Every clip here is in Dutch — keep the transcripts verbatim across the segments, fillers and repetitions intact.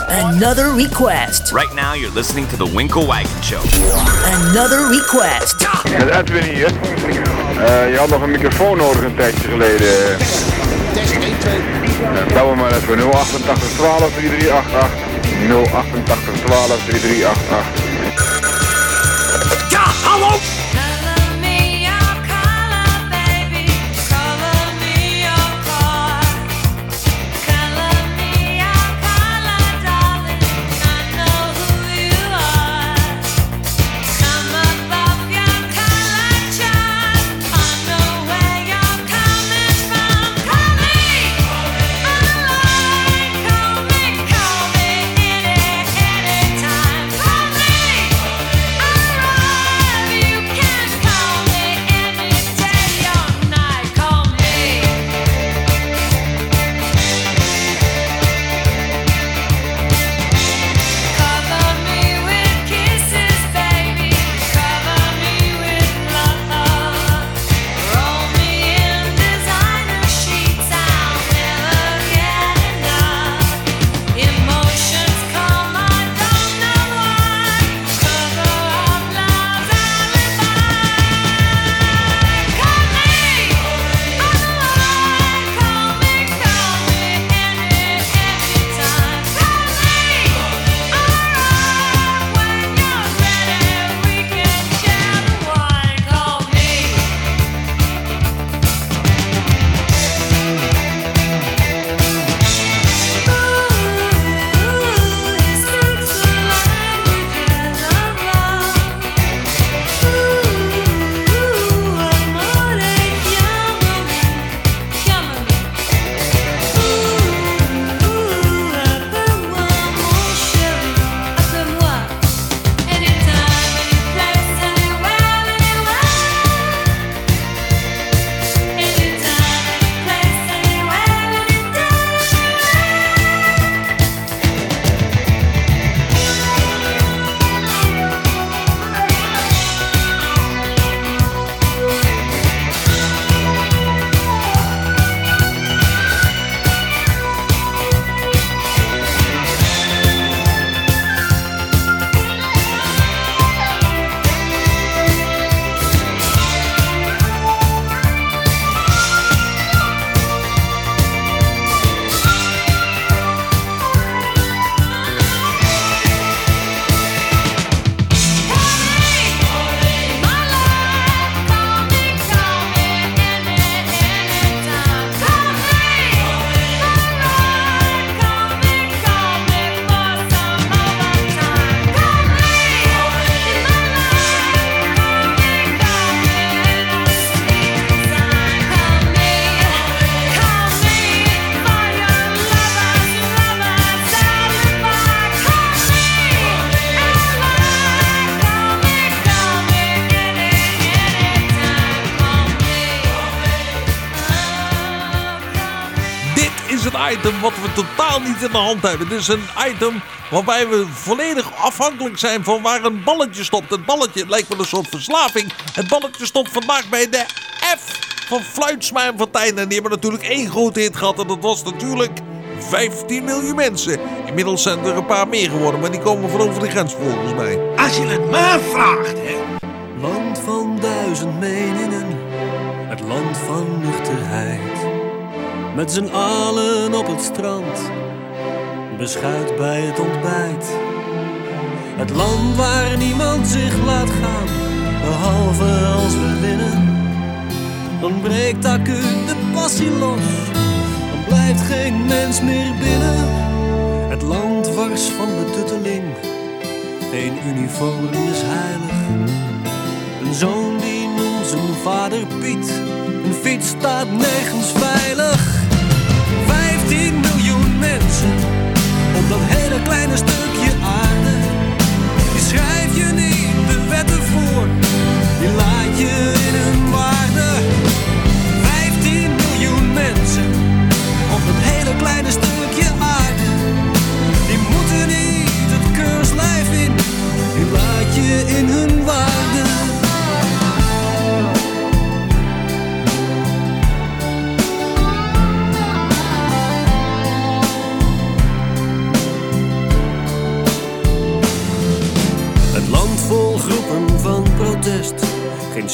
Another request. Right now you're listening to the Winkle Wagon Show. Another request. Met Edwin hier. Uh, je had nog een microfoon nodig een tijdje geleden. Test één, twee. Uh, bel me maar even nul achtentachtig twaalf drie drie acht acht. nul achtentachtig twaalf drie drie acht acht. Ja, hallo! Item wat we totaal niet in de hand hebben. Dit is een item waarbij we volledig afhankelijk zijn van waar een balletje stopt. Het balletje lijkt wel een soort verslaving. Het balletje stopt vandaag bij de F van Fluitsma en Fontijn. En die hebben natuurlijk één grote hit gehad. En dat was natuurlijk vijftien miljoen mensen. Inmiddels zijn er een paar meer geworden, maar die komen van over de grens volgens mij. Als je het maar vraagt, hè. Land van duizend meningen, het land van nuchterheid. Met z'n allen op het strand, beschuit bij het ontbijt. Het land waar niemand zich laat gaan, behalve als we winnen. Dan breekt acuut de passie los, dan blijft geen mens meer binnen. Het land wars van de tutteling, geen uniform is heilig. Een zoon die noemt zijn vader Piet, een fiets staat nergens veilig. Vijftien miljoen mensen op dat hele kleine stukje aarde. Die schrijf je niet de wetten voor, die laat je in hun waarde. Vijftien miljoen mensen op dat hele kleine stukje aarde. Die moeten niet het keurslijf in, die laat je in hun waarde.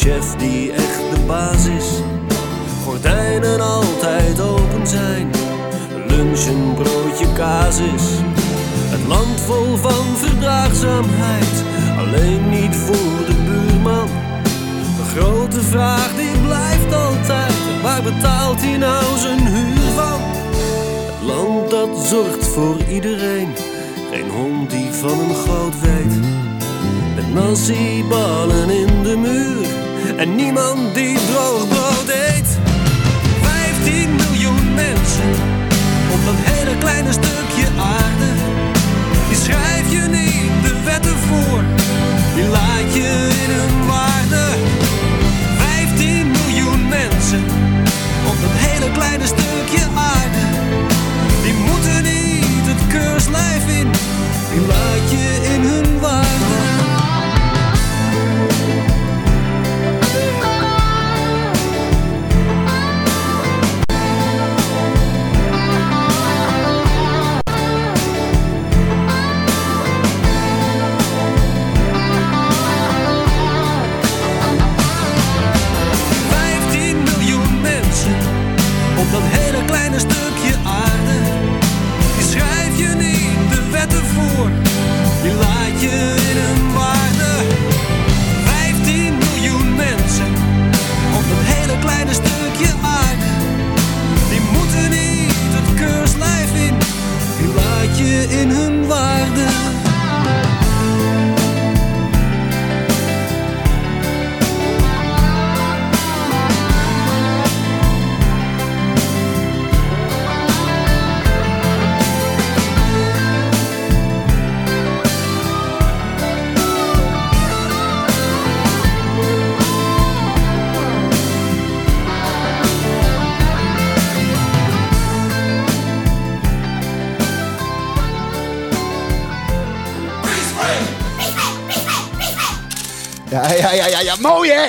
chef die echt de baas is. Gordijnen altijd open zijn. Lunch een broodje kaas is. Het land vol van verdraagzaamheid. Alleen niet voor de buurman. De grote vraag die blijft altijd. Waar betaalt hij nou zijn huur van? Het land dat zorgt voor iedereen. Geen hond die van een goot weet. Met nasi-ballen in de muur. En niemand die droog brood eet. Vijftien miljoen mensen. Op dat hele kleine stukje aarde. Die schrijf je niet de wetten voor. Die laat je in hun waarde. Vijftien miljoen mensen. Op dat hele kleine stukje aarde. Die moeten niet het keurslijf in. Die laat je in hun waarde. Dat hele kleine stukje aarde. Die schrijf je niet de wetten voor. Die laat je in hun waarde. Vijftien miljoen mensen. Op dat hele kleine stukje aarde. Die moeten niet het keurslijf in. Die laat je in hun waarde. Ja, ja, ja, ja, ja, mooi hè?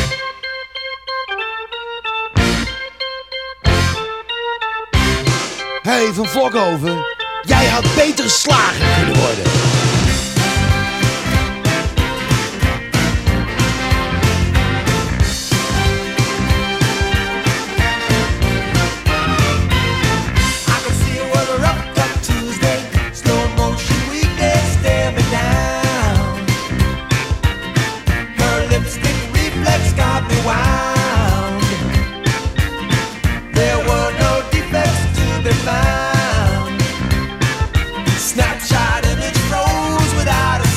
Hé, hey, Van Vlokhoven, jij had beter slager kunnen worden. Snapshot image froze without a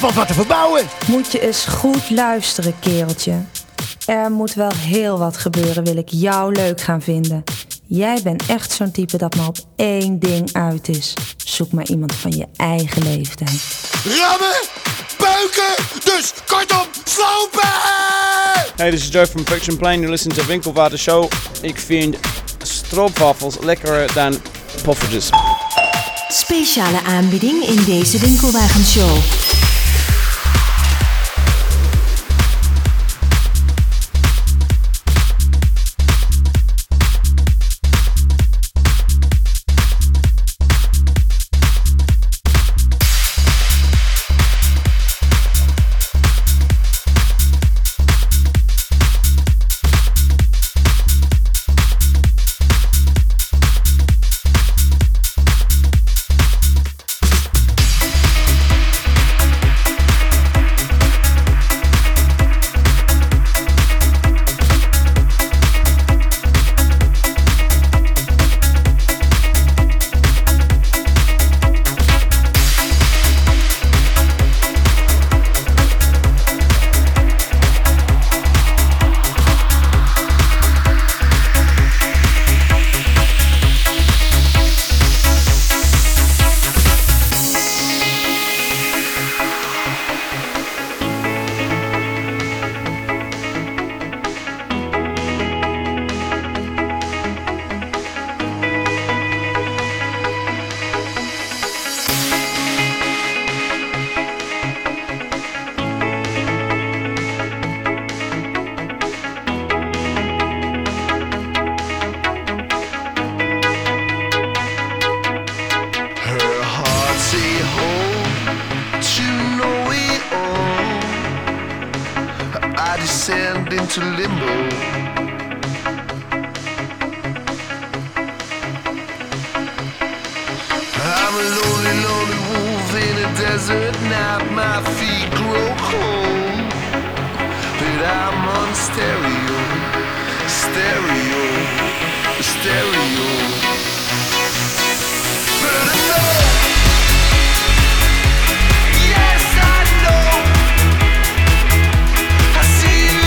valt wat te verbouwen. Moet je eens goed luisteren, kereltje. Er moet wel heel wat gebeuren, wil ik jou leuk gaan vinden. Jij bent echt zo'n type dat maar op één ding uit is. Zoek maar iemand van je eigen leeftijd. Rammen, beuken, dus kortom, slopen! Hey, this is Joe from Friction Plane. You listen to Winkelwater Show. Ik vind stroopwafels lekkerder dan poffertjes. Speciale aanbieding in deze winkelwagenshow. Into limbo. I'm a lonely, lonely wolf in a desert night. My feet grow cold, but I'm on stereo, stereo, stereo. But I know, yes I know, I see you.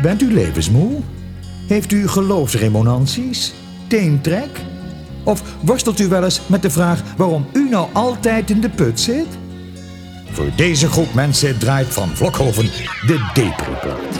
Bent u levensmoe? Heeft u geloofsremonanties? Teentrek? Of worstelt u wel eens met de vraag waarom u nou altijd in de put zit? Voor deze groep mensen draait Van Vlokhoven de Depri-plaat.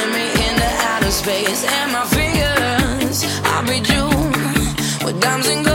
Space and my fingers, I'll be June with diamonds and gold.